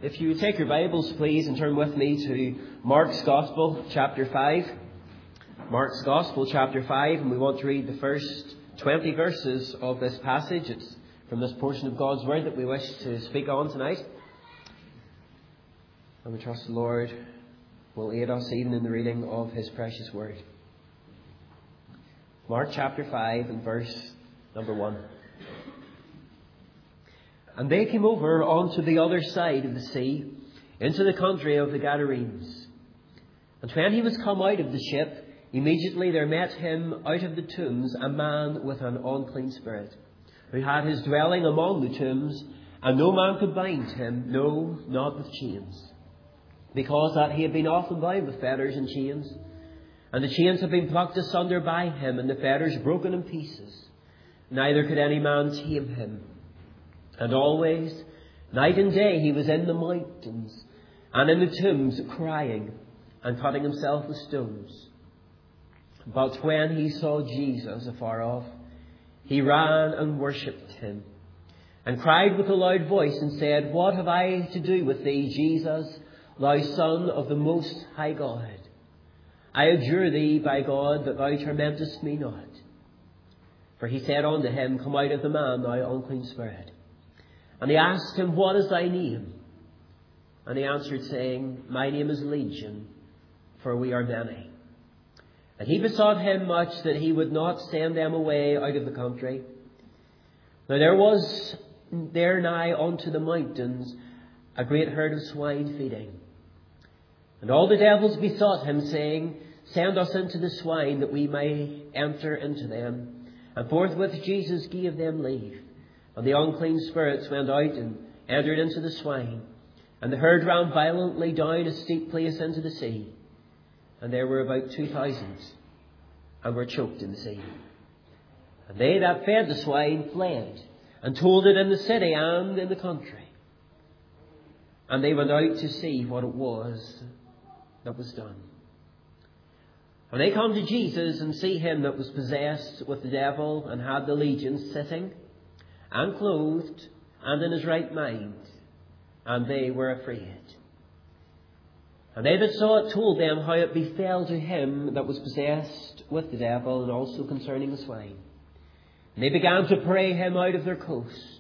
If you take your Bibles, please, and turn with me to Mark's Gospel, chapter 5. Mark's Gospel, chapter 5, and we want to read the first 20 verses of this passage. It's from this portion of God's Word that we wish to speak on tonight. And we trust the Lord will aid us even in the reading of His precious Word. Mark chapter 5 and verse number 1. And they came over onto the other side of the sea, into the country of the Gadarenes. And when he was come out of the ship, immediately there met him out of the tombs a man with an unclean spirit, who had his dwelling among the tombs, and no man could bind him, no, not with chains, because that he had been often bound with fetters and chains. And the chains had been plucked asunder by him, and the fetters broken in pieces. Neither could any man tame him. And always, night and day, he was in the mountains and in the tombs, crying and cutting himself with stones. But when he saw Jesus afar off, he ran and worshipped him, and cried with a loud voice, and said, What have I to do with thee, Jesus, thou Son of the Most High God? I adjure thee by God that thou tormentest me not. For he said unto him, Come out of the man, thou unclean spirit. And he asked him, What is thy name? And he answered, saying, My name is Legion, for we are many. And he besought him much that he would not send them away out of the country. Now there was there nigh unto the mountains a great herd of swine feeding. And all the devils besought him, saying, Send us into the swine, that we may enter into them. And forthwith Jesus gave them leave. And the unclean spirits went out and entered into the swine. And the herd ran violently down a steep place into the sea. And there were about 2,000, and were choked in the sea. And they that fed the swine fled, and told it in the city and in the country. And they went out to see what it was that was done. And they come to Jesus, and see him that was possessed with the devil, and had the legion, sitting and clothed, and in his right mind. And they were afraid. And they that saw it told them how it befell to him that was possessed with the devil, and also concerning the swine. And they began to pray him out of their coasts.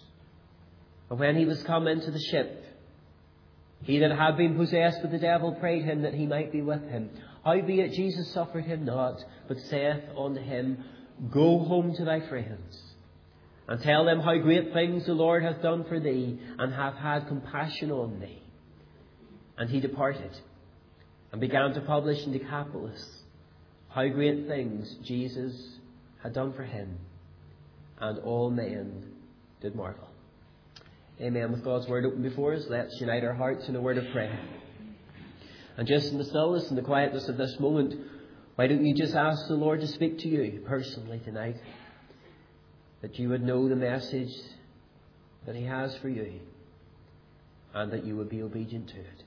And when he was come into the ship, he that had been possessed with the devil prayed him that he might be with him. Howbeit Jesus suffered him not, but saith unto him, Go home to thy friends, and tell them how great things the Lord hath done for thee, and hath had compassion on thee. And he departed, and began to publish in Decapolis how great things Jesus had done for him. And all men did marvel. Amen. With God's word open before us, let's unite our hearts in a word of prayer. And just in the stillness and the quietness of this moment, why don't you just ask the Lord to speak to you personally tonight? That you would know the message that he has for you, and that you would be obedient to it.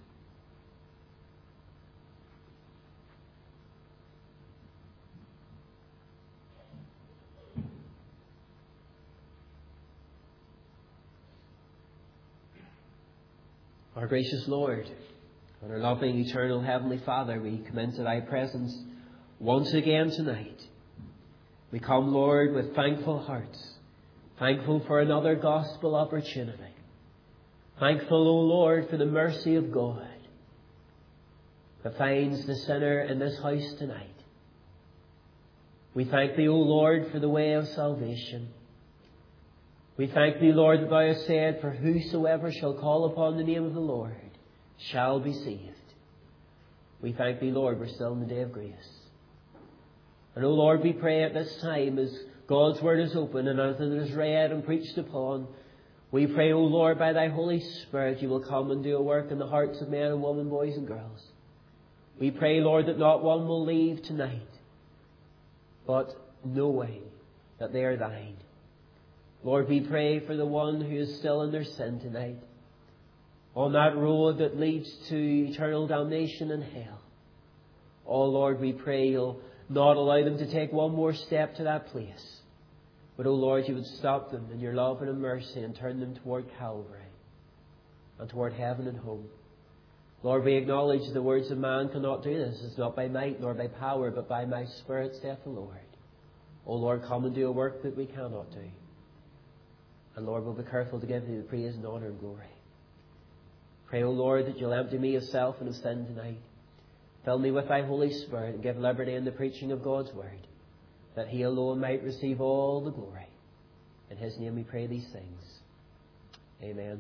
Our gracious Lord, and our loving, eternal, heavenly Father, we come into thy presence once again tonight. We come, Lord, with thankful hearts, thankful for another gospel opportunity. Thankful, O Lord, for the mercy of God that finds the sinner in this house tonight. We thank thee, O Lord, for the way of salvation. We thank thee, Lord, that thou hast said, For whosoever shall call upon the name of the Lord shall be saved. We thank thee, Lord, we're still in the day of grace. And, O Lord, we pray at this time as God's word is open and as it is read and preached upon, we pray, O Lord, by thy Holy Spirit, you will come and do a work in the hearts of men and women, boys and girls. We pray, Lord, that not one will leave tonight, but knowing that they are thine. Lord, we pray for the one who is still in their sin tonight, on that road that leads to eternal damnation and hell. Oh, Lord, we pray you'll not allow them to take one more step to that place. But, oh Lord, you would stop them in your love and in mercy and turn them toward Calvary. and toward heaven and home. Lord, we acknowledge the words of man cannot do this. It's not by might nor by power, but by my Spirit, saith the Lord. O Lord, come and do a work that we cannot do. And Lord, we'll be careful to give you the praise and honour and glory. Pray, O Lord, that you'll empty me of self and of sin tonight. Fill me with thy Holy Spirit and give liberty in the preaching of God's word, that he alone might receive all the glory. In his name we pray these things. Amen.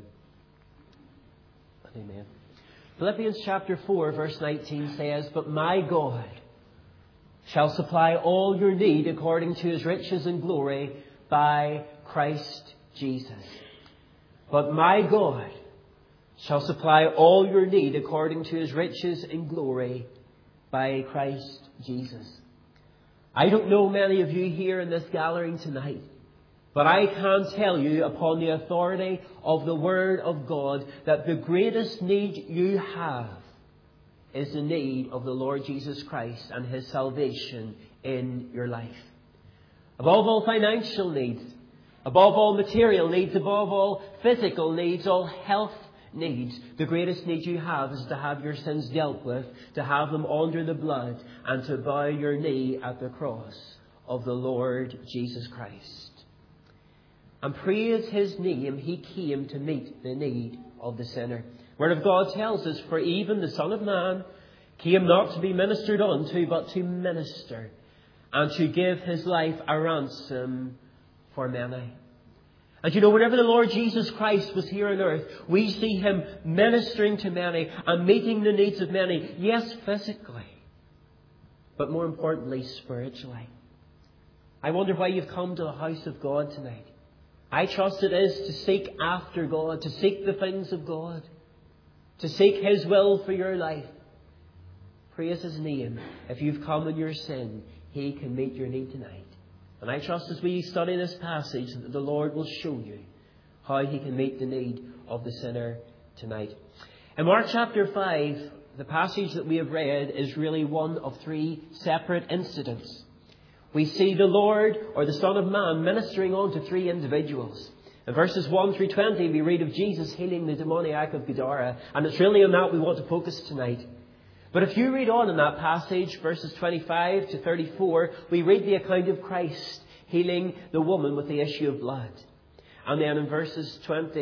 Amen. Philippians chapter 4 verse 19 says, But my God shall supply all your need according to his riches and glory by Christ Jesus. But my God shall supply all your need according to his riches and glory by Christ Jesus. I don't know many of you here in this gathering tonight, but I can tell you upon the authority of the Word of God that the greatest need you have is the need of the Lord Jesus Christ and his salvation in your life. Above all financial needs, above all material needs, above all physical needs, all health needs, the greatest need you have is to have your sins dealt with, to have them under the blood, and to bow your knee at the cross of the Lord Jesus Christ. And praise his name, he came to meet the need of the sinner. Word of God tells us, For even the Son of Man came not to be ministered unto, but to minister, and to give his life a ransom for many. And you know, whenever the Lord Jesus Christ was here on earth, we see him ministering to many and meeting the needs of many. Yes, physically, but more importantly, spiritually. I wonder why you've come to the house of God tonight. I trust it is to seek after God, to seek the things of God, to seek his will for your life. Praise his name. If you've come in your sin, he can meet your need tonight. And I trust as we study this passage that the Lord will show you how he can meet the need of the sinner tonight. In Mark chapter 5, the passage that we have read is really one of three separate incidents. We see the Lord, or the Son of Man, ministering on to three individuals. In verses 1 through 20, we read of Jesus healing the demoniac of Gadara. And it's really on that we want to focus tonight. But if you read on in that passage, verses 25 to 34, we read the account of Christ healing the woman with the issue of blood. And then in verses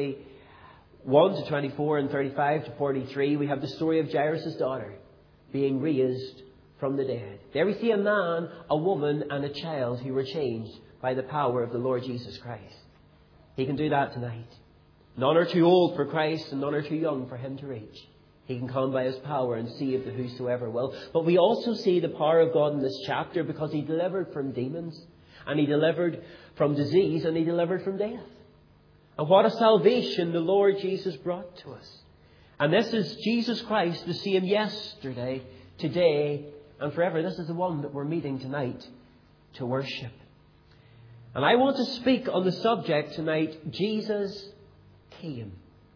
21 to 24 and 35 to 43, we have the story of Jairus' daughter being raised from the dead. There we see a man, a woman and a child who were changed by the power of the Lord Jesus Christ. He can do that tonight. None are too old for Christ and none are too young for him to reach. He can come by his power and save the whosoever will. But we also see the power of God in this chapter because he delivered from demons and he delivered from disease and he delivered from death. And what a salvation the Lord Jesus brought to us. And this is Jesus Christ, the same yesterday, today and forever. This is the one that we're meeting tonight to worship. And I want to speak on the subject tonight, Jesus came.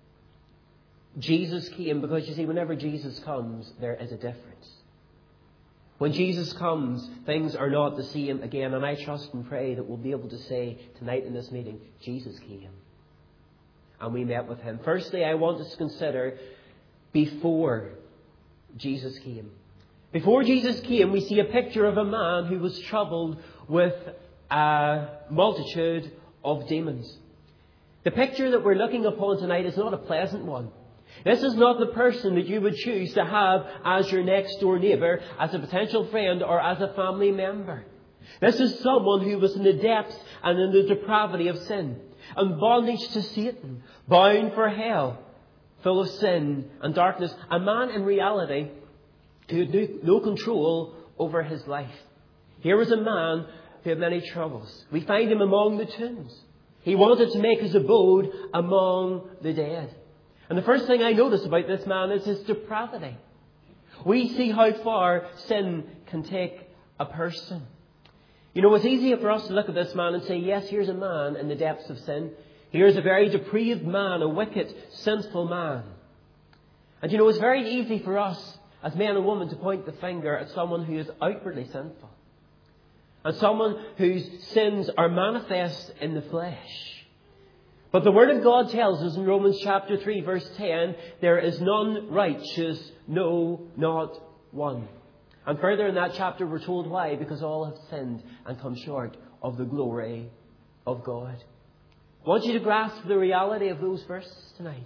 Jesus came because, you see, whenever Jesus comes, there is a difference. When Jesus comes, things are not the same again. And I trust and pray that we'll be able to say tonight in this meeting, Jesus came. And we met with him. Firstly, I want us to consider before Jesus came. Before Jesus came, we see a picture of a man who was troubled with a multitude of demons. The picture that we're looking upon tonight is not a pleasant one. This is not the person that you would choose to have as your next door neighbour, as a potential friend or as a family member. This is someone who was in the depths and in the depravity of sin, and bondage to Satan, bound for hell, full of sin and darkness. A man in reality who had no control over his life. Here was a man who had many troubles. We find him among the tombs. He wanted to make his abode among the dead. And the first thing I notice about this man is his depravity. We see how far sin can take a person. You know, it's easier for us to look at this man and say, yes, here's a man in the depths of sin. Here's a very depraved man, a wicked, sinful man. And you know, it's very easy for us as men and women to point the finger at someone who is outwardly sinful. And someone whose sins are manifest in the flesh. But the Word of God tells us in Romans chapter 3, verse 10, there is none righteous, no, not one. And further in that chapter we're told why. Because all have sinned and come short of the glory of God. I want you to grasp the reality of those verses tonight.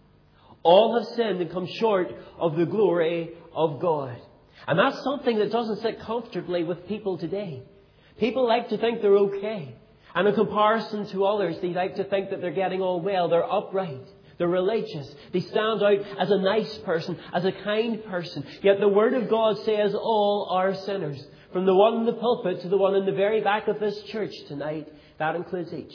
All have sinned and come short of the glory of God. And that's something that doesn't sit comfortably with people today. People like to think they're okay. And in comparison to others, they like to think that they're getting on well. They're upright. They're religious. They stand out as a nice person, as a kind person. Yet the Word of God says all are sinners. From the one in the pulpit to the one in the very back of this church tonight, that includes each.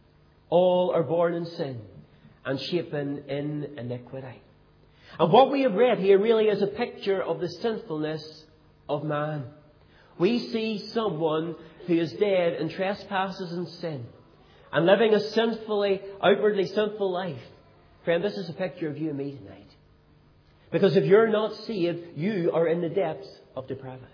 All are born in sin and shapen in iniquity. And what we have read here really is a picture of the sinfulness of man. We see someone who is dead in trespasses and sin and living a outwardly sinful life. Friend, this is a picture of you and me tonight. Because if you're not saved, you are in the depths of depravity.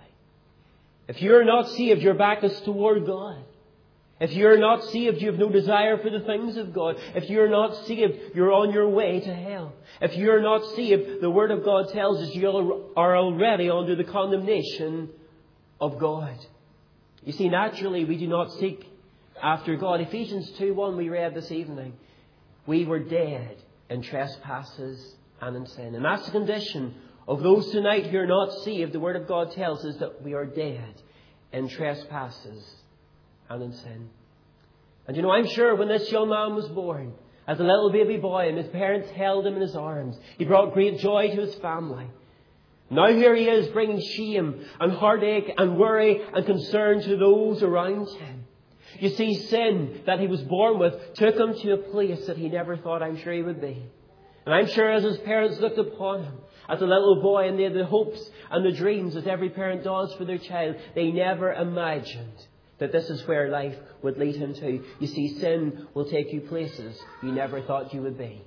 If you're not saved, your back is toward God. If you're not saved, you have no desire for the things of God. If you're not saved, you're on your way to hell. If you're not saved, the Word of God tells us you are already under the condemnation of God. You see, naturally, we do not seek after God. Ephesians 2:1 we read this evening. We were dead in trespasses and in sin. And that's the condition of those tonight who are not saved. The Word of God tells us that we are dead in trespasses and in sin. And you know, I'm sure when this young man was born, as a little baby boy, and his parents held him in his arms, he brought great joy to his family. Now here he is bringing shame and heartache and worry and concern to those around him. You see, sin that he was born with took him to a place that he never thought, I'm sure, he would be. And I'm sure as his parents looked upon him as a little boy and they had the hopes and the dreams that every parent does for their child, they never imagined that this is where life would lead him to. You see, sin will take you places you never thought you would be.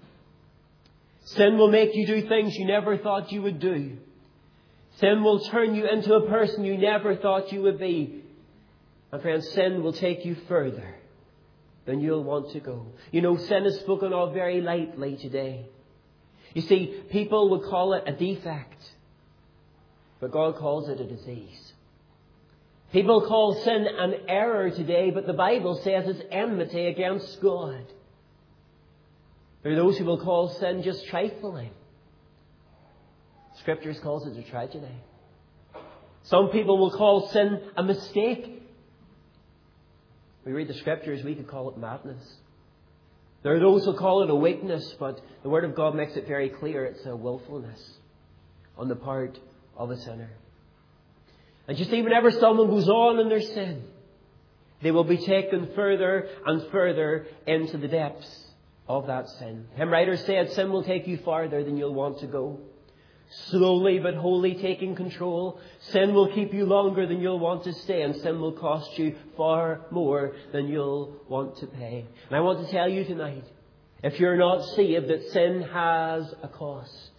Sin will make you do things you never thought you would do. Sin will turn you into a person you never thought you would be. And friends, sin will take you further than you'll want to go. You know, sin is spoken of very lightly today. You see, people would call it a defect, but God calls it a disease. People call sin an error today, but the Bible says it's enmity against God. There are those who will call sin just trifling. Scriptures calls it a tragedy. Some people will call sin a mistake. We read the Scriptures, we could call it madness. There are those who call it a weakness, but the Word of God makes it very clear it's a willfulness on the part of a sinner. And you see, whenever someone goes on in their sin, they will be taken further and further into the depths of that sin. The hymn writer said, sin will take you farther than you'll want to go. Slowly but wholly taking control, sin will keep you longer than you'll want to stay, and sin will cost you far more than you'll want to pay. And I want to tell you tonight, if you're not saved, that sin has a cost.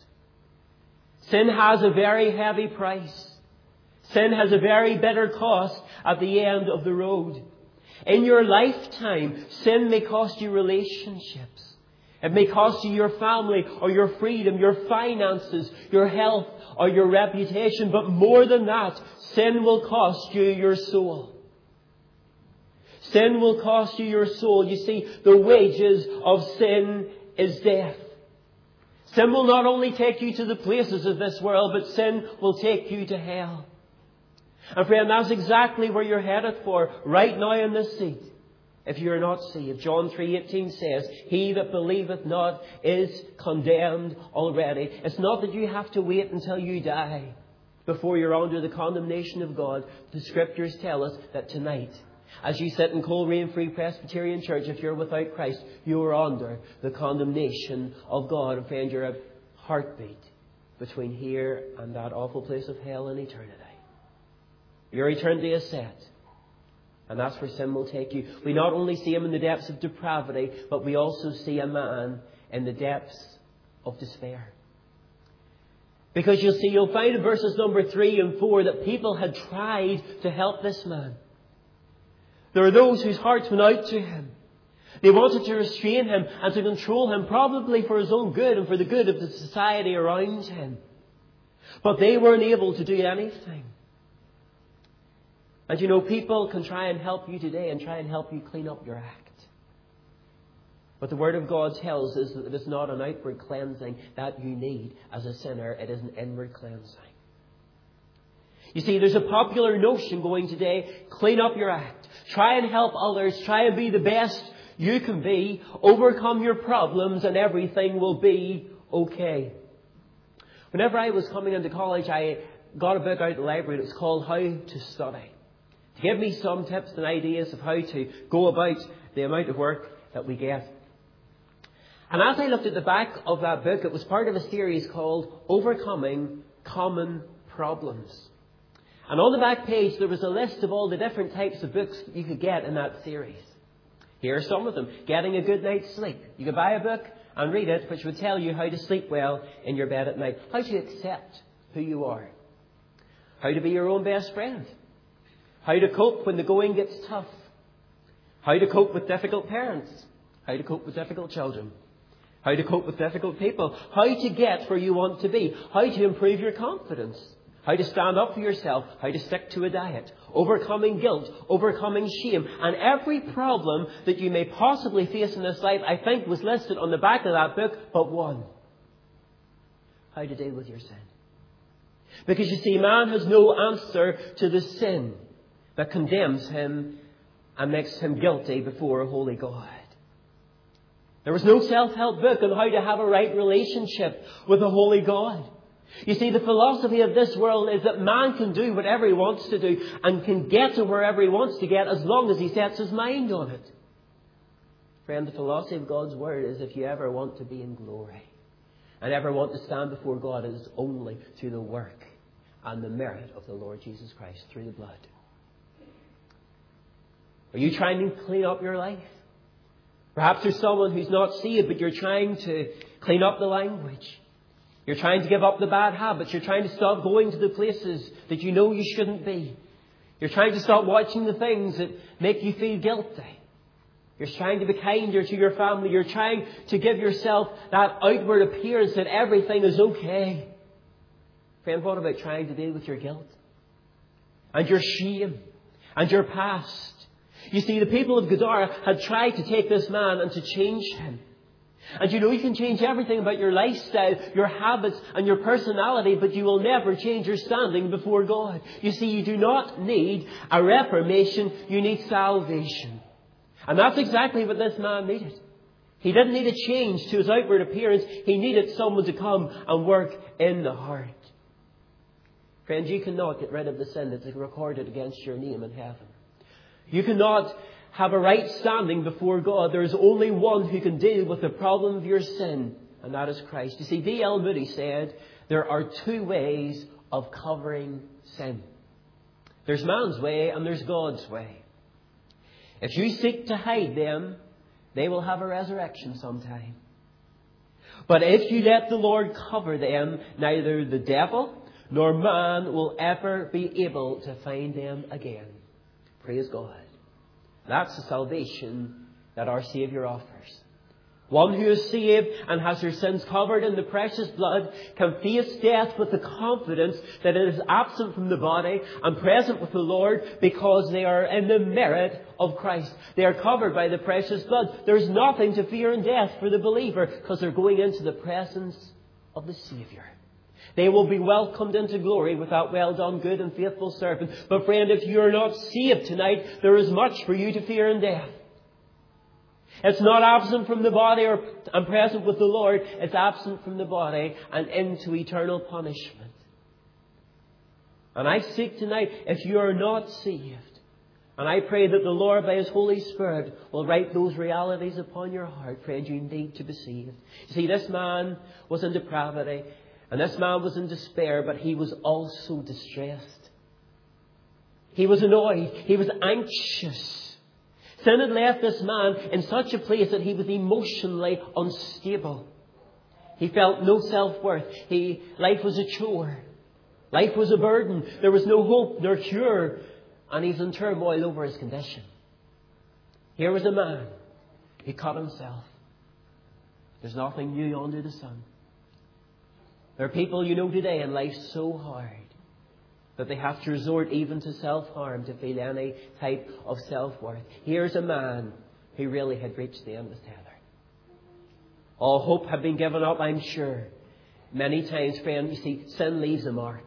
Sin has a very heavy price. Sin has a very bitter cost at the end of the road. In your lifetime, sin may cost you relationships. It may cost you your family or your freedom, your finances, your health or your reputation. But more than that, sin will cost you your soul. Sin will cost you your soul. You see, the wages of sin is death. Sin will not only take you to the places of this world, but sin will take you to hell. And friend, that's exactly where you're headed for right now in this seat. If you're not saved, John 3:18 says, he that believeth not is condemned already. It's not that you have to wait until you die before you're under the condemnation of God. The Scriptures tell us that tonight, as you sit in Coleraine Free Presbyterian Church, if you're without Christ, you're under the condemnation of God. And friend, you're a heartbeat between here and that awful place of hell in eternity. Your eternity is set. And that's where sin will take you. We not only see him in the depths of depravity, but we also see a man in the depths of despair. Because you'll find in verses number 3 and 4 that people had tried to help this man. There are those whose hearts went out to him. They wanted to restrain him and to control him, probably for his own good and for the good of the society around him. But they weren't able to do anything. And you know, people can try and help you today and try and help you clean up your act. But the Word of God tells us that it is not an outward cleansing that you need as a sinner. It is an inward cleansing. You see, there's a popular notion going today: clean up your act. Try and help others. Try and be the best you can be. Overcome your problems and everything will be okay. Whenever I was coming into college, I got a book out of the library. It was called How to Study, to give me some tips and ideas of how to go about the amount of work that we get. And as I looked at the back of that book, it was part of a series called Overcoming Common Problems. And on the back page, there was a list of all the different types of books that you could get in that series. Here are some of them. Getting a good night's sleep. You could buy a book and read it, which would tell you how to sleep well in your bed at night. How to accept who you are. How to be your own best friend. How to cope when the going gets tough. How to cope with difficult parents. How to cope with difficult children. How to cope with difficult people. How to get where you want to be. How to improve your confidence. How to stand up for yourself. How to stick to a diet. Overcoming guilt. Overcoming shame. And every problem that you may possibly face in this life, I think, was listed on the back of that book, but one. How to deal with your sin. Because you see, man has no answer to the sin that condemns him and makes him guilty before a holy God. There was no self-help book on how to have a right relationship with a holy God. You see, the philosophy of this world is that man can do whatever he wants to do and can get to wherever he wants to get as long as he sets his mind on it. Friend, the philosophy of God's Word is if you ever want to be in glory and ever want to stand before God, it is only through the work and the merit of the Lord Jesus Christ, through the blood. Are you trying to clean up your life? Perhaps there's someone who's not saved, but you're trying to clean up the language. You're trying to give up the bad habits. You're trying to stop going to the places that you know you shouldn't be. You're trying to stop watching the things that make you feel guilty. You're trying to be kinder to your family. You're trying to give yourself that outward appearance that everything is okay. Friend, what about trying to deal with your guilt and your shame and your past? You see, the people of Gadara had tried to take this man and to change him. And you know, you can change everything about your lifestyle, your habits and your personality, but you will never change your standing before God. You see, you do not need a reformation, you need salvation. And that's exactly what this man needed. He didn't need a change to his outward appearance. He needed someone to come and work in the heart. Friends, you cannot get rid of the sin that's recorded against your name in heaven. You cannot have a right standing before God. There is only one who can deal with the problem of your sin, and that is Christ. You see, D.L. Moody said there are two ways of covering sin. There's man's way and there's God's way. If you seek to hide them, they will have a resurrection sometime. But if you let the Lord cover them, neither the devil nor man will ever be able to find them again. Praise God. That's the salvation that our Saviour offers. One who is saved and has their sins covered in the precious blood can face death with the confidence that it is absent from the body and present with the Lord because they are in the merit of Christ. They are covered by the precious blood. There's nothing to fear in death for the believer because they're going into the presence of the Saviour. They will be welcomed into glory with that well done, good and faithful servant. But friend, if you are not saved tonight, there is much for you to fear in death. It's not absent from the body and present with the Lord. It's absent from the body and into eternal punishment. And I seek tonight, if you are not saved, and I pray that the Lord by His Holy Spirit will write those realities upon your heart, friend, you need to be saved. You see, this man was in depravity. And this man was in despair, but he was also distressed. He was annoyed. He was anxious. Sin had left this man in such a place that he was emotionally unstable. He felt no self-worth. Life was a chore. Life was a burden. There was no hope nor cure. And he's in turmoil over his condition. Here was a man He cut himself. There's nothing new under the sun. There are people today in life so hard that they have to resort even to self-harm to feel any type of self-worth. Here's a man who really had reached the end of his tether. All hope had been given up, I'm sure. Many times, friend, you see, sin leaves a mark.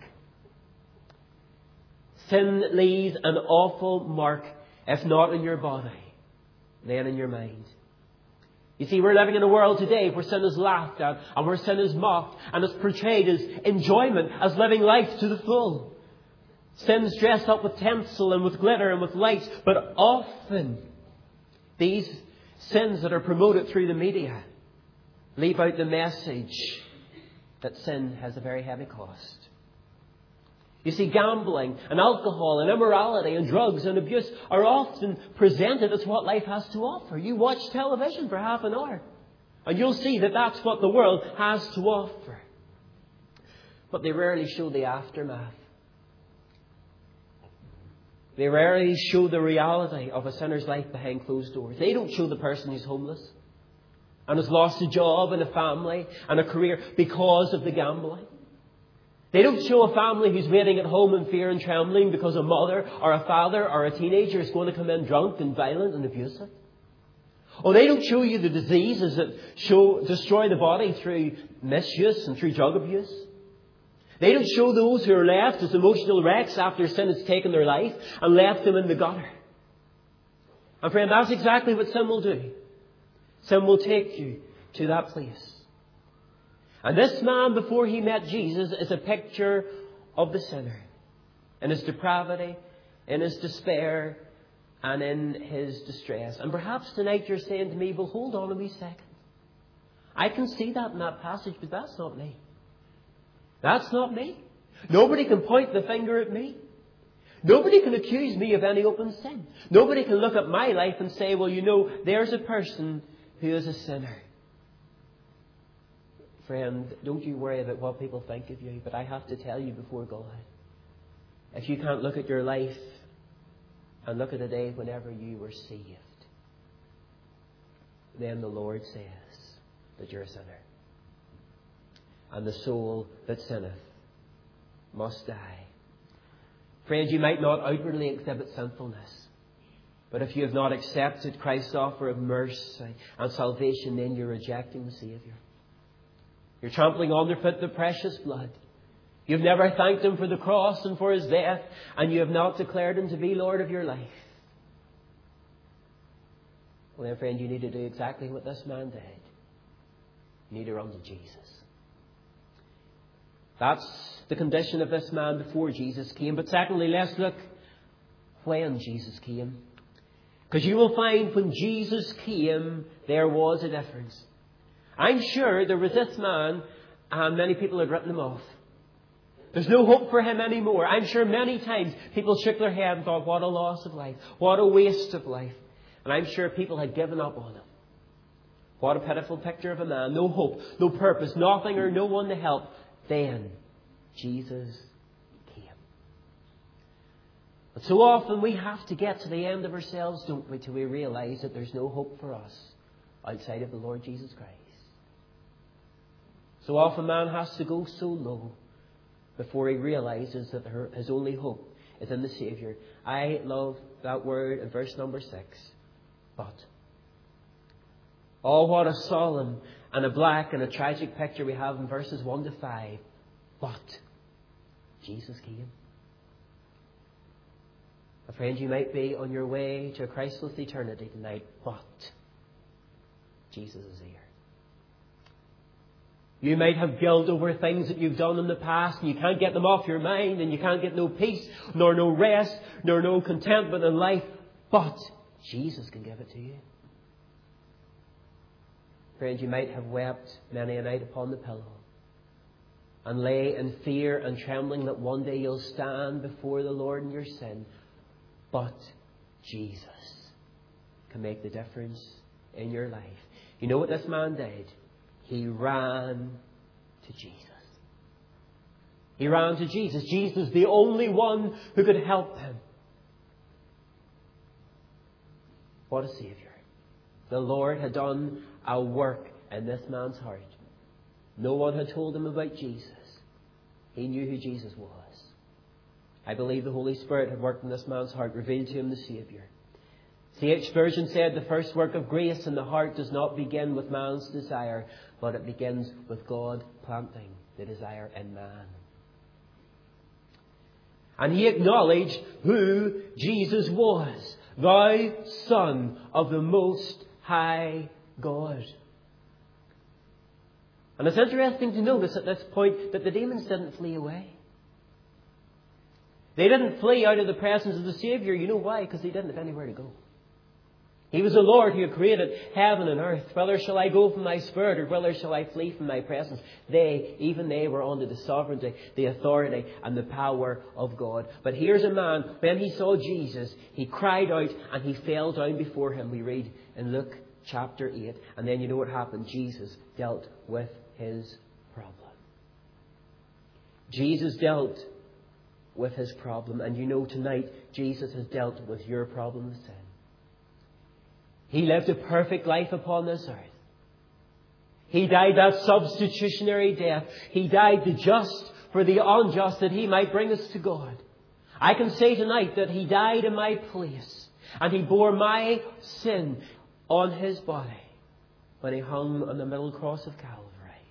Sin leaves an awful mark, if not in your body, then in your mind. You see, we're living in a world today where sin is laughed at and where sin is mocked and is portrayed as enjoyment, as living life to the full. Sin's dressed up with tinsel and with glitter and with lights, but often these sins that are promoted through the media leave out the message that sin has a very heavy cost. You see, gambling and alcohol and immorality and drugs and abuse are often presented as what life has to offer. You watch television for half an hour and you'll see that that's what the world has to offer. But they rarely show the aftermath. They rarely show the reality of a sinner's life behind closed doors. They don't show the person who's homeless and has lost a job and a family and a career because of the gambling. They don't show a family who's waiting at home in fear and trembling because a mother or a father or a teenager is going to come in drunk and violent and abusive. Or they don't show you the diseases that destroy the body through misuse and through drug abuse. They don't show those who are left as emotional wrecks after sin has taken their life and left them in the gutter. And friend, that's exactly what sin will do. Sin will take you to that place. And this man, before he met Jesus, is a picture of the sinner. In his depravity, in his despair, and in his distress. And perhaps tonight you're saying to me, well, hold on a wee second. I can see that in that passage, but that's not me. That's not me. Nobody can point the finger at me. Nobody can accuse me of any open sin. Nobody can look at my life and say, well, there's a person who is a sinner. Friend, don't you worry about what people think of you, but I have to tell you before God, if you can't look at your life and look at a day whenever you were saved, then the Lord says that you're a sinner. And the soul that sinneth must die. Friends, you might not outwardly exhibit sinfulness, but if you have not accepted Christ's offer of mercy and salvation, then you're rejecting the Saviour. You're trampling underfoot the precious blood. You've never thanked Him for the cross and for His death, and you have not declared Him to be Lord of your life. Well then, friend, you need to do exactly what this man did. You need to run to Jesus. That's the condition of this man before Jesus came. But secondly, let's look when Jesus came. Because you will find when Jesus came, there was a difference. I'm sure there was this man and many people had written him off. There's no hope for him anymore. I'm sure many times people shook their head and thought, what a loss of life. What a waste of life. And I'm sure people had given up on him. What a pitiful picture of a man. No hope, no purpose, nothing or no one to help. Then Jesus came. But so often we have to get to the end of ourselves, don't we, till we realise that there's no hope for us outside of the Lord Jesus Christ. So often man has to go so low before he realises that his only hope is in the Saviour. I love that word in verse number 6. But. Oh, what a solemn and a black and a tragic picture we have in verses 1 to 5. But Jesus came. My friend, you might be on your way to a Christless eternity tonight, but Jesus is here. You might have guilt over things that you've done in the past, and you can't get them off your mind, and you can't get no peace, nor no rest, nor no contentment in life. But Jesus can give it to you. Friends, you might have wept many a night upon the pillow and lay in fear and trembling that one day you'll stand before the Lord in your sin. But Jesus can make the difference in your life. You know what this man did? He ran to Jesus. He ran to Jesus. Jesus, the only one who could help him. What a Saviour. The Lord had done a work in this man's heart. No one had told him about Jesus. He knew who Jesus was. I believe the Holy Spirit had worked in this man's heart, revealed to him the Saviour. C.H. Spurgeon said, the first work of grace in the heart does not begin with man's desire, but it begins with God planting the desire in man. And he acknowledged who Jesus was, thou Son of the Most High God. And it's interesting to notice at this point that the demons didn't flee away. They didn't flee out of the presence of the Saviour. You know why? Because they didn't have anywhere to go. He was the Lord who had created heaven and earth. Whither shall I go from thy spirit, or whither shall I flee from thy presence? Even they were under the sovereignty, the authority and the power of God. But here's a man, when he saw Jesus, he cried out and he fell down before him. We read in Luke chapter 8. And then you know what happened. Jesus dealt with his problem. Jesus dealt with his problem. And you know tonight, Jesus has dealt with your problem of sin. He lived a perfect life upon this earth. He died that substitutionary death. He died the just for the unjust, that he might bring us to God. I can say tonight that he died in my place, and he bore my sin on his body when he hung on the middle cross of Calvary.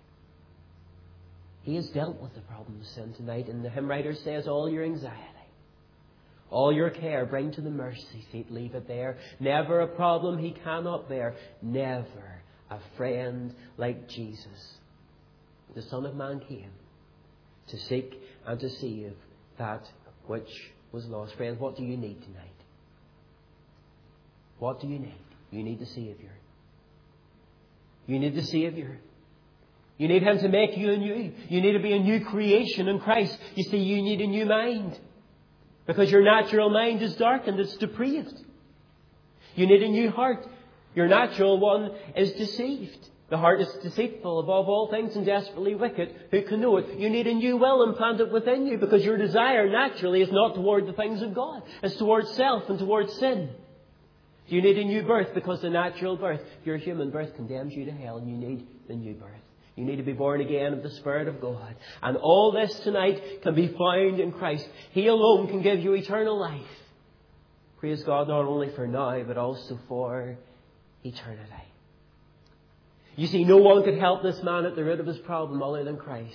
He has dealt with the problem of sin tonight, and the hymn writer says, all your anxiety, all your care, bring to the mercy seat, leave it there. Never a problem he cannot bear. Never a friend like Jesus. The Son of Man came to seek and to save that which was lost. Friends, what do you need tonight? What do you need? You need the Saviour. You need the Saviour. You need him to make you anew. You need to be a new creation in Christ. You see, you need a new mind. Because your natural mind is darkened, it's depraved. You need a new heart. Your natural one is deceived. The heart is deceitful above all things and desperately wicked. Who can know it? You need a new will implanted within you, because your desire naturally is not toward the things of God. It's towards self and towards sin. You need a new birth, because the natural birth, your human birth, condemns you to hell, and you need the new birth. You need to be born again of the Spirit of God. And all this tonight can be found in Christ. He alone can give you eternal life. Praise God, not only for now, but also for eternity. You see, no one could help this man at the root of his problem other than Christ.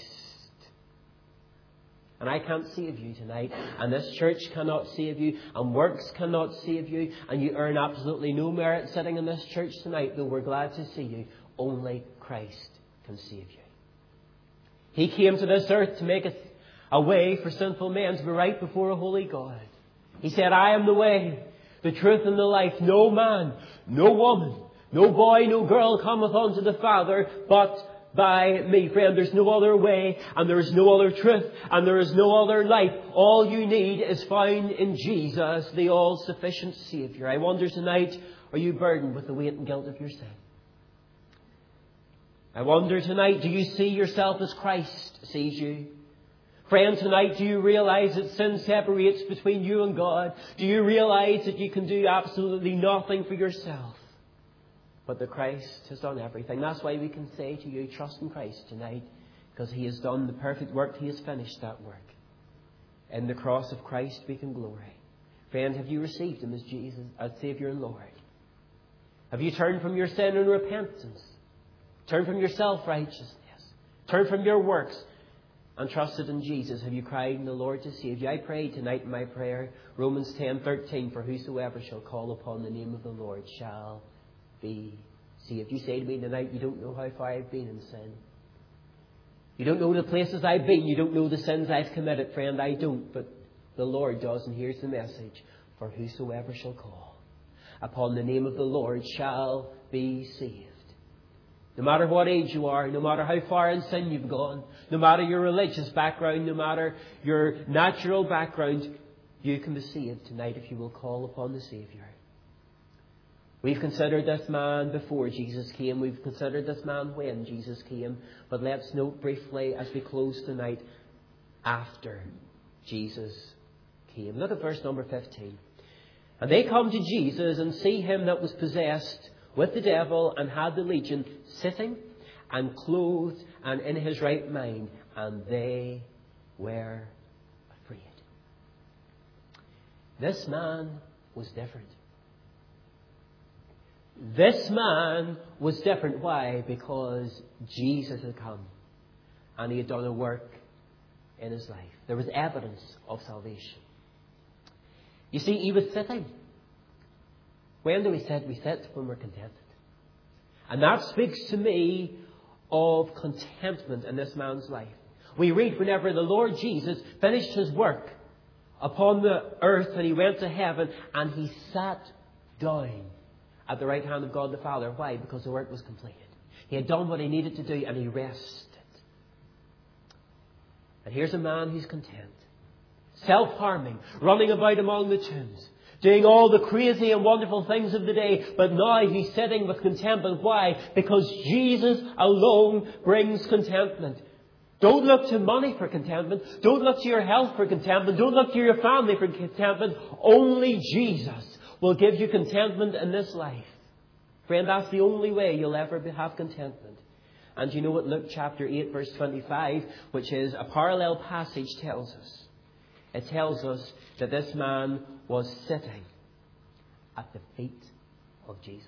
And I can't save you tonight. And this church cannot save you. And works cannot save you. And you earn absolutely no merit sitting in this church tonight, though we're glad to see you. Only Christ can save you. He came to this earth to make a way for sinful men to be right before a holy God. He said, I am the way, the truth and the life. No man, no woman, no boy, no girl cometh unto the Father but by me. Friend, there's no other way, and there is no other truth, and there is no other life. All you need is found in Jesus, the all-sufficient Saviour. I wonder tonight, are you burdened with the weight and guilt of your sin? I wonder tonight, do you see yourself as Christ sees you? Friend, tonight, do you realize that sin separates between you and God? Do you realize that you can do absolutely nothing for yourself, but that Christ has done everything? That's why we can say to you, trust in Christ tonight, because He has done the perfect work. He has finished that work. In the cross of Christ we can glory. Friend, have you received Him as Jesus, as Saviour and Lord? Have you turned from your sin and repentance? Turn from your self-righteousness. Turn from your works and trusted in Jesus. Have you cried in the Lord to save you? I pray tonight in my prayer, Romans 10:13, for whosoever shall call upon the name of the Lord shall be saved. You say to me tonight, you don't know how far I've been in sin. You don't know the places I've been. You don't know the sins I've committed. Friend, I don't. But the Lord does, and here's the message. For whosoever shall call upon the name of the Lord shall be saved. No matter what age you are, no matter how far in sin you've gone, no matter your religious background, no matter your natural background, you can be saved tonight if you will call upon the Saviour. We've considered this man before Jesus came. We've considered this man when Jesus came. But let's note briefly as we close tonight, after Jesus came. Look at verse number 15. And they come to Jesus and see him that was possessed with the devil and had the legion, sitting and clothed and in his right mind, and they were afraid. This man was different. This man was different. Why? Because Jesus had come and he had done a work in his life. There was evidence of salvation. You see, he was sitting. When do we sit? We sit when we're contented. And that speaks to me of contentment in this man's life. We read whenever the Lord Jesus finished his work upon the earth and he went to heaven and he sat down at the right hand of God the Father. Why? Because the work was completed. He had done what he needed to do and he rested. And here's a man who's content. Self-harming, running about among the tombs, doing all the crazy and wonderful things of the day, but now he's sitting with contentment. Why? Because Jesus alone brings contentment. Don't look to money for contentment. Don't look to your health for contentment. Don't look to your family for contentment. Only Jesus will give you contentment in this life. Friend, that's the only way you'll ever have contentment. And you know what Luke chapter 8 verse 25, which is a parallel passage, tells us? It tells us that this man was sitting at the feet of Jesus.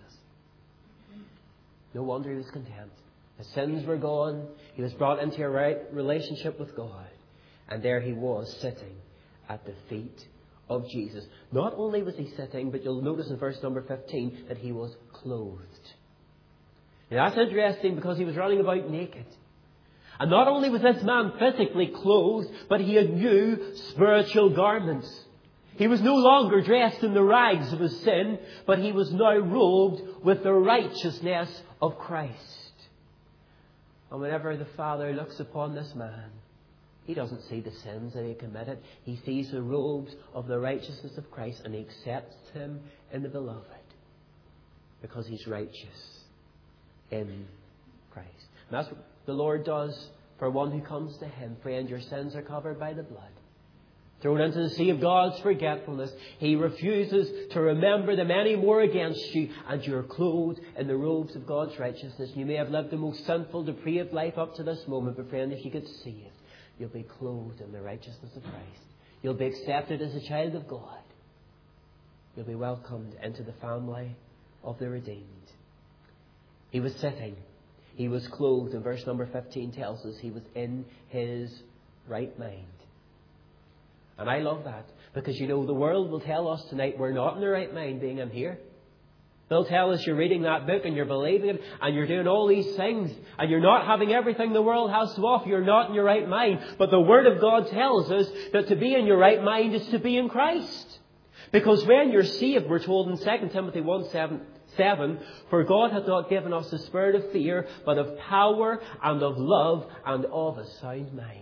No wonder he was content. His sins were gone. He was brought into a right relationship with God. And there he was sitting at the feet of Jesus. Not only was he sitting, but you'll notice in verse number 15 that he was clothed. Now that's interesting because he was running about naked. And not only was this man physically clothed, but he had new spiritual garments. He was no longer dressed in the rags of his sin, but he was now robed with the righteousness of Christ. And whenever the Father looks upon this man, he doesn't see the sins that he committed. He sees the robes of the righteousness of Christ and he accepts him in the Beloved because he's righteous in Christ. And that's what the Lord does for one who comes to him. Friend, your sins are covered by the blood. Thrown into the sea of God's forgetfulness. He refuses to remember them any more against you, and you're clothed in the robes of God's righteousness. You may have lived the most sinful, depraved life up to this moment, but friend, if you get saved, you'll be clothed in the righteousness of Christ. You'll be accepted as a child of God. You'll be welcomed into the family of the redeemed. He was sitting. He was clothed, and verse number 15 tells us he was in his right mind. And I love that, because you know the world will tell us tonight we're not in the right mind being in here. They'll tell us you're reading that book and you're believing it and you're doing all these things and you're not having everything the world has to offer. You're not in your right mind. But the Word of God tells us that to be in your right mind is to be in Christ. Because when you're saved, we're told in 2 Timothy 1:7, for God hath not given us the spirit of fear, but of power and of love and of a sound mind.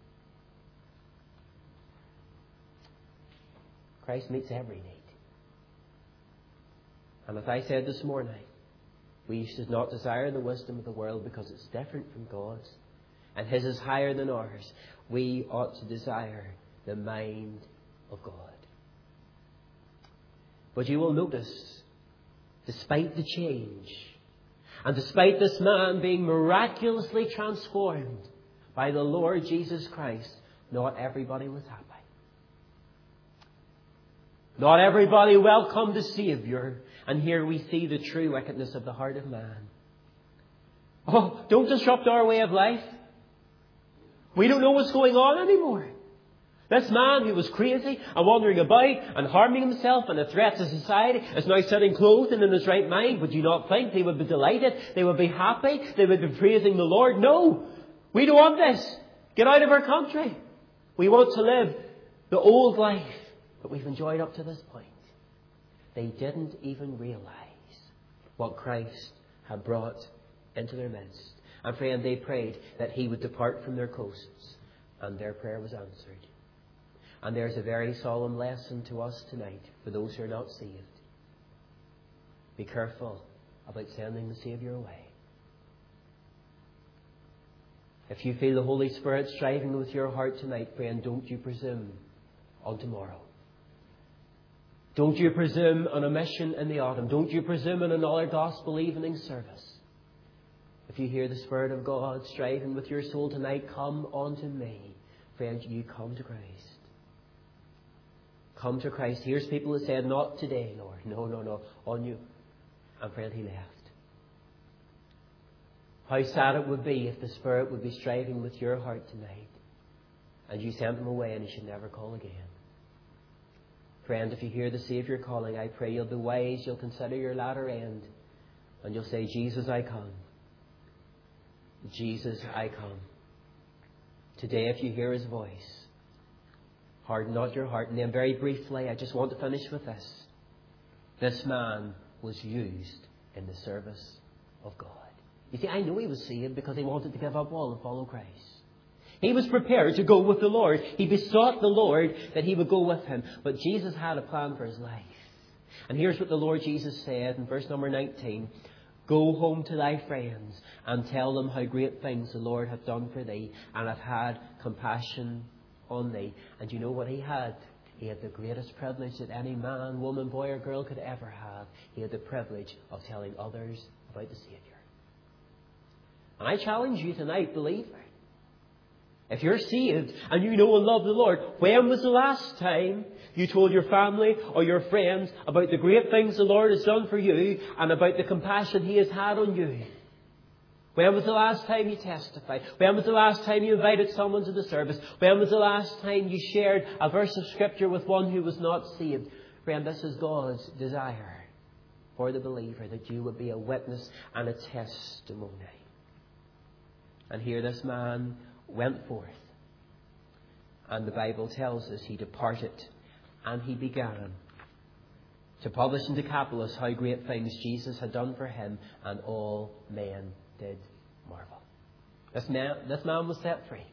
Christ meets every need. And as I said this morning, we should not desire the wisdom of the world because it's different from God's. And His is higher than ours. We ought to desire the mind of God. But you will notice, despite the change, and despite this man being miraculously transformed by the Lord Jesus Christ, not everybody was happy. Not everybody welcomed the Saviour. And here we see the true wickedness of the heart of man. Oh, don't disrupt our way of life. We don't know what's going on anymore. This man who was crazy and wandering about and harming himself and a threat to society is now sitting clothed and in his right mind. Would you not think they would be delighted? They would be happy? They would be praising the Lord? No! We don't want this. Get out of our country. We want to live the old life that we've enjoyed up to this point. They didn't even realize what Christ had brought into their midst. And friend, they prayed that He would depart from their coasts. And their prayer was answered. And there's a very solemn lesson to us tonight for those who are not saved. Be careful about sending the Saviour away. If you feel the Holy Spirit striving with your heart tonight, friend, don't you presume on tomorrow. Don't you presume on a mission in the autumn. Don't you presume on another gospel evening service. If you hear the Spirit of God striving with your soul tonight, come unto me. Friend, you come to Christ. Come to Christ. Here's people who said, not today, Lord. No, on you. And friend, he left. How sad it would be if the Spirit would be striving with your heart tonight and you sent him away and he should never call again. Friend, if you hear the Saviour calling, I pray you'll be wise, you'll consider your latter end, and you'll say, Jesus, I come. Jesus, I come. Today, if you hear his voice, harden not your heart. And then very briefly, I just want to finish with this. This man was used in the service of God. You see, I know he was saved because he wanted to give up all and follow Christ. He was prepared to go with the Lord. He besought the Lord that he would go with him. But Jesus had a plan for his life. And here's what the Lord Jesus said in verse number 19. Go home to thy friends and tell them how great things the Lord hath done for thee and hath had compassion on thee. And you know what he had? He had the greatest privilege that any man, woman, boy or girl could ever have. He had the privilege of telling others about the Saviour. And I challenge you tonight, believer. If you're saved and you know and love the Lord, when was the last time you told your family or your friends about the great things the Lord has done for you and about the compassion he has had on you? When was the last time you testified? When was the last time you invited someone to the service? When was the last time you shared a verse of Scripture with one who was not saved? Friend, this is God's desire for the believer, that you would be a witness and a testimony. And here this man went forth. And the Bible tells us he departed and he began to publish in Decapolis how great things Jesus had done for him, and all men did marvel. This man was set free.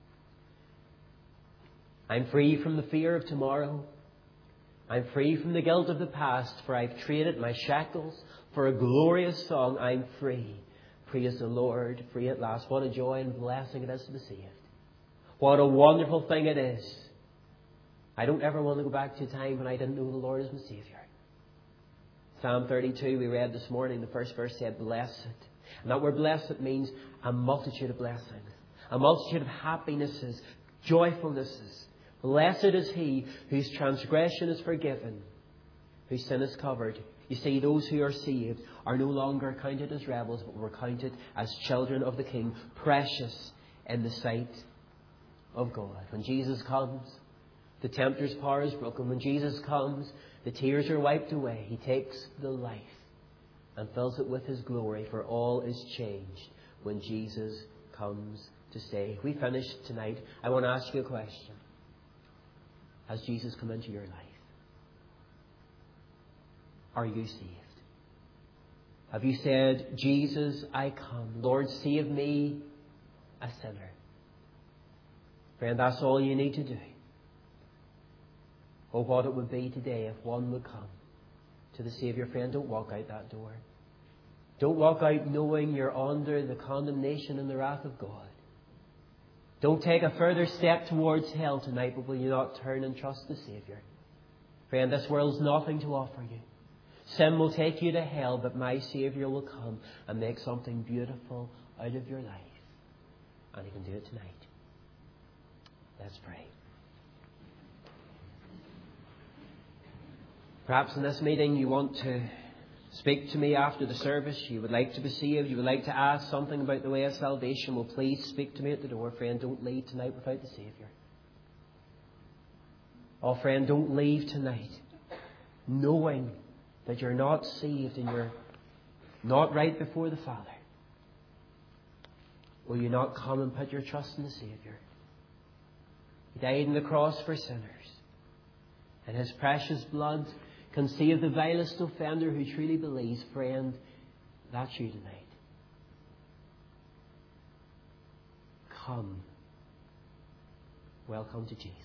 I'm free from the fear of tomorrow. I'm free from the guilt of the past, for I've traded my shackles for a glorious song. I'm free. Praise the Lord, free at last. What a joy and blessing it is to be saved. What a wonderful thing it is. I don't ever want to go back to a time when I didn't know the Lord as my Saviour. Psalm 32 we read this morning, the first verse said, blessed. And that word blessed means a multitude of blessings. A multitude of happinesses, joyfulnesses. Blessed is he whose transgression is forgiven, whose sin is covered. You see, those who are saved are no longer counted as rebels, but we're counted as children of the King, precious in the sight of God. When Jesus comes, the tempter's power is broken. When Jesus comes, the tears are wiped away. He takes the life and fills it with his glory, for all is changed when Jesus comes to stay. We finish tonight. I want to ask you a question. Has Jesus come into your life? Are you saved? Have you said, Jesus, I come. Lord, save me, a sinner. Friend, that's all you need to do. Oh, what it would be today if one would come to the Saviour. Friend, don't walk out that door. Don't walk out knowing you're under the condemnation and the wrath of God. Don't take a further step towards hell tonight, but will you not turn and trust the Saviour? Friend, this world's nothing to offer you. Sin will take you to hell, but my Saviour will come and make something beautiful out of your life. And he can do it tonight. Let's pray. Perhaps in this meeting you want to speak to me after the service. You would like to be saved. You would like to ask something about the way of salvation. Well, please speak to me at the door, friend. Don't leave tonight without the Saviour. Oh, friend, don't leave tonight knowing that you're not saved and you're not right before the Father. Will you not come and put your trust in the Saviour? He died on the cross for sinners. And his precious blood can save the vilest offender who truly believes. Friend, that's you tonight. Come. Welcome to Jesus.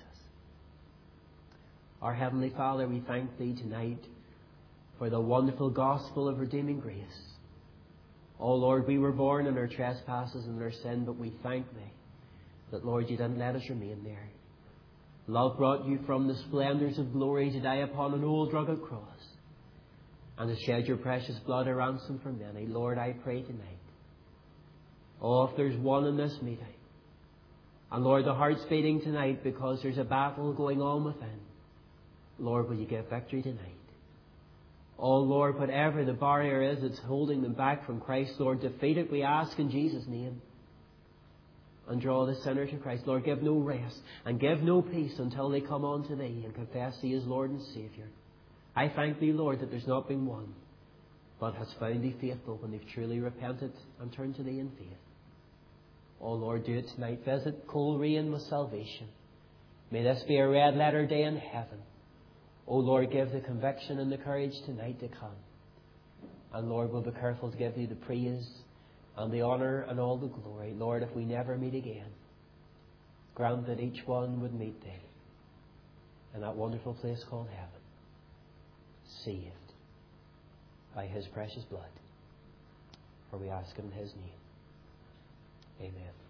Our Heavenly Father, we thank Thee tonight for the wonderful gospel of redeeming grace. Oh Lord, we were born in our trespasses and our sin, but we thank Thee that, Lord, You didn't let us remain there. Love brought you from the splendours of glory to die upon an old rugged cross and to shed your precious blood a ransom for many. Lord, I pray tonight, oh, if there's one in this meeting, and Lord, the heart's beating tonight because there's a battle going on within, Lord, will you give victory tonight? Oh, Lord, whatever the barrier is that's holding them back from Christ, Lord, defeat it, we ask in Jesus' name. And draw the sinner to Christ. Lord, give no rest and give no peace until they come unto Thee and confess Thee as Lord and Saviour. I thank Thee, Lord, that there's not been one, but has found Thee faithful when they've truly repented and turned to Thee in faith. Oh, Lord, do it tonight. Visit Coleraine with salvation. May this be a red letter day in heaven. Oh, Lord, give the conviction and the courage tonight to come. And, Lord, we'll be careful to give Thee the praise and the honour and all the glory. Lord, if we never meet again, grant that each one would meet Thee in that wonderful place called heaven, saved by His precious blood. For we ask it in His name. Amen.